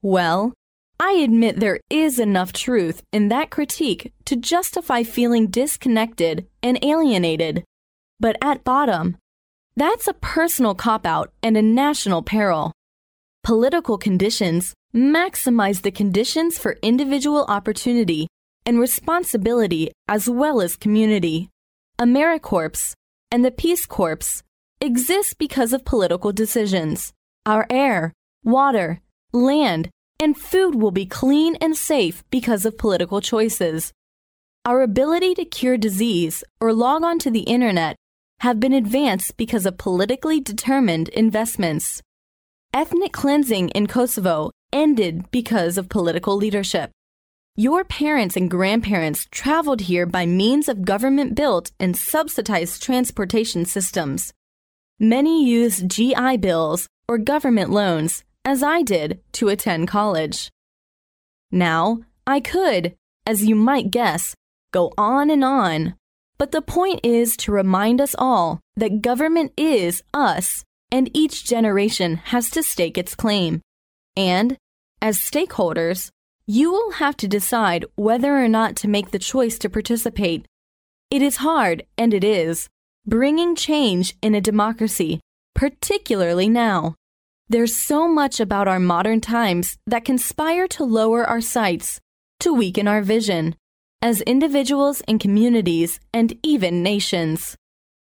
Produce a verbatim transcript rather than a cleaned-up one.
Well, I admit there is enough truth in that critique to justify feeling disconnected and alienated. But at bottom, that's a personal cop-out and a national peril. Political conditions maximize the conditions for individual opportunity and responsibility as well as community. AmeriCorps and the Peace Corps exist because of political decisions. Our air, water, land, and food will be clean and safe because of political choices. Our ability to cure disease or log on to the internet have been advanced because of politically determined investments. Ethnic cleansing in Kosovo ended because of political leadership. Your parents and grandparents traveled here by means of government-built and subsidized transportation systems. Many used G I Bills or government loans, as I did, to attend college. Now, I could, as you might guess, go on and on, but the point is to remind us all that government is us, and each generation has to stake its claim. And, as stakeholders, you will have to decide whether or not to make the choice to participate. It is hard, and it is, bringing change in a democracy, particularly now. There's so much about our modern times that conspire to lower our sights, to weaken our vision, as individuals and communities and even nations.